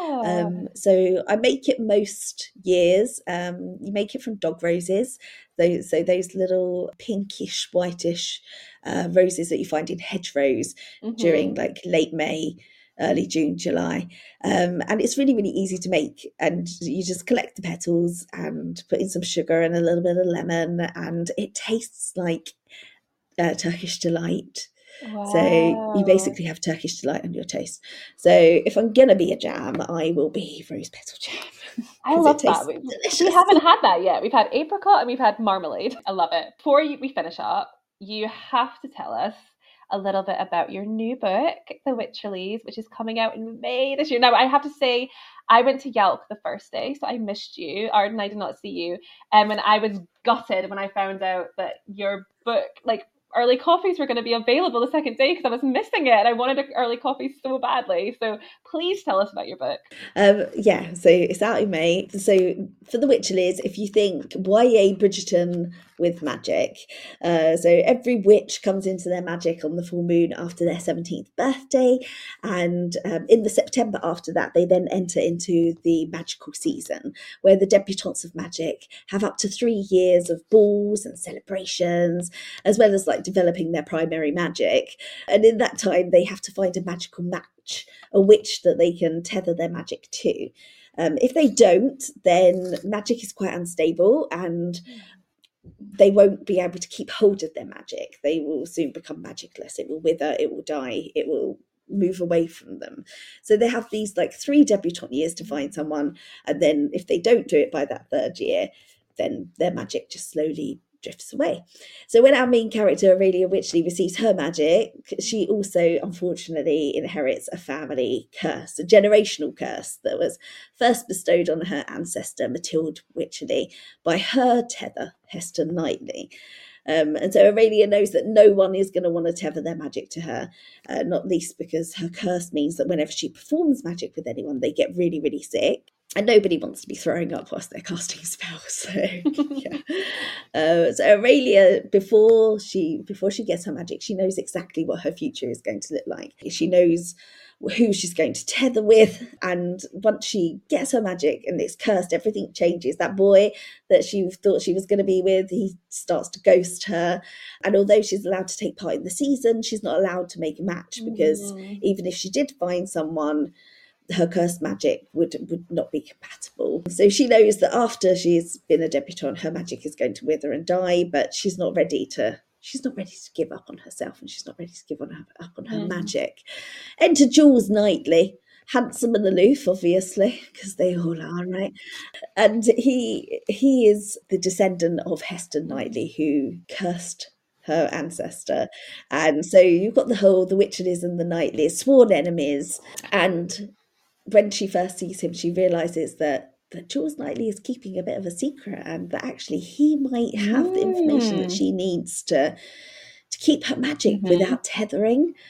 Oh. So I make it most years. You make it from dog roses. So those little pinkish, whitish roses that you find in hedgerows during like late May, early June, July. And it's really, really easy to make. And you just collect the petals and put in some sugar and a little bit of lemon, and it tastes like Turkish delight. Wow. So you basically have Turkish delight on your toast. So if I'm gonna be a jam, I will be rose petal jam. I love that. We haven't had that yet. We've had apricot and we've had marmalade. I love it. Before we finish up, you have to tell us a little bit about your new book, The Wycherleys, which is coming out in May this year. Now, I have to say, I went to Yelk the first day, so I missed you. Arden, I did not see you. And I was gutted when I found out that your book, like, early copies were going to be available the second day because I was missing it. I wanted an early copy so badly. So please tell us about your book. Yeah, so it's out in May. So for The Wycherleys, if you think YA Bridgerton with magic, so every witch comes into their magic on the full moon after their 17th birthday, and in the September after that they then enter into the magical season where the debutantes of magic have up to 3 years of balls and celebrations, as well as like developing their primary magic. And in that time they have to find a magical match, a witch that they can tether their magic to. If they don't, then magic is quite unstable and they won't be able to keep hold of their magic. They will soon become magicless. It will wither, it will die, it will move away from them. So they have these like 3 debutante years to find someone, and then if they don't do it by that 3rd year, then their magic just slowly drifts away. So when our main character Aurelia Wycherley receives her magic, she also unfortunately inherits a family curse, a generational curse that was first bestowed on her ancestor Matilde Wycherley by her tether Hester Knightley. And so Aurelia knows that no one is going to want to tether their magic to her, not least because her curse means that whenever she performs magic with anyone, they get really, really sick. And nobody wants to be throwing up whilst they're casting spells. So, yeah. So Aurelia, before she gets her magic, she knows exactly what her future is going to look like. She knows who she's going to tether with, and once she gets her magic and it's cursed, everything changes. That boy that she thought she was going to be with, he starts to ghost her, and although she's allowed to take part in the season, she's not allowed to make a match because even if she did find someone, her cursed magic would not be compatible. So she knows that after she's been a debutante, her magic is going to wither and die, but she's not ready to give up on herself, and she's not ready to give up on her magic. Enter Jules Knightley, handsome and aloof, obviously, because they all are, right? And he is the descendant of Hester Knightley, who cursed her ancestor. And so you've got the Wycherleys and the Knightleys, sworn enemies. And when she first sees him, she realises that Jules Knightley is keeping a bit of a secret, and that actually he might have the information that she needs to keep her magic without tethering.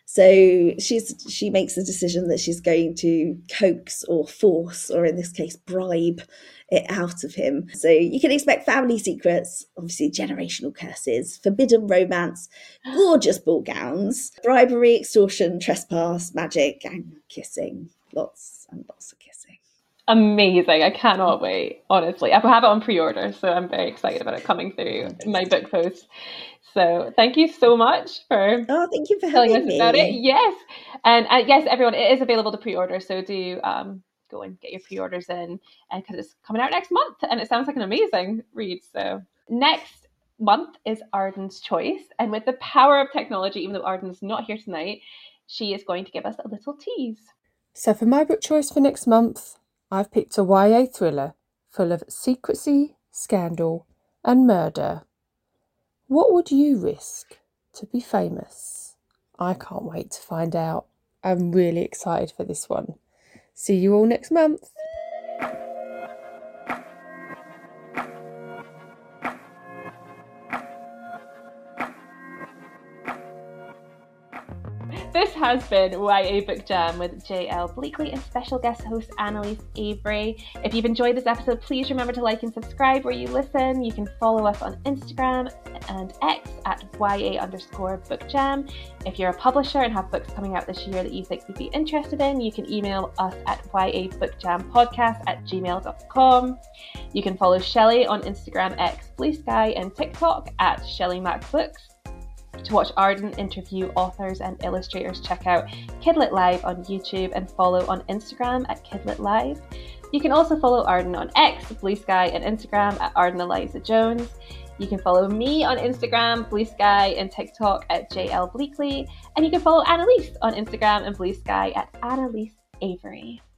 So she makes the decision that she's going to coax or force, or in this case, bribe it out of him. So you can expect family secrets, obviously generational curses, forbidden romance, gorgeous ball gowns, bribery, extortion, trespass, magic, and kissing. Lots and lots of kissing. Amazing. I cannot wait, honestly. I have it on pre-order, so I'm very excited about it coming through my book post. So thank you so much for thank you for telling having us me. about it. Yes. And yes, everyone, it is available to pre-order. So do go and get your pre-orders in, and because it's coming out next month and it sounds like an amazing read. So next month is Arden's choice. And with the power of technology, even though Arden's not here tonight, she is going to give us a little tease. So for my book choice for next month, I've picked a YA thriller full of secrecy, scandal, and murder. What would you risk to be famous? I can't wait to find out. I'm really excited for this one. See you all next month. This has been YA Book Jam with JL Bleakley and special guest host Annalise Avery. If you've enjoyed this episode, please remember to like and subscribe where you listen. You can follow us on Instagram and X at YA_bookjam. If you're a publisher and have books coming out this year that you think we'd be interested in, you can email us at yabookjampodcast@gmail.com. You can follow Shelley on Instagram, X, Blue Sky, and TikTok at ShelleyMacBooks. To watch Arden interview authors and illustrators, check out Kidlit Live on YouTube and follow on Instagram at Kidlit Live. You can also follow Arden on X, Blue Sky, and Instagram at Arden Eliza Jones. You can follow me on Instagram, Blue Sky, and TikTok at JL Bleakley. And you can follow Annalise on Instagram and Blue Sky at Annalise Avery.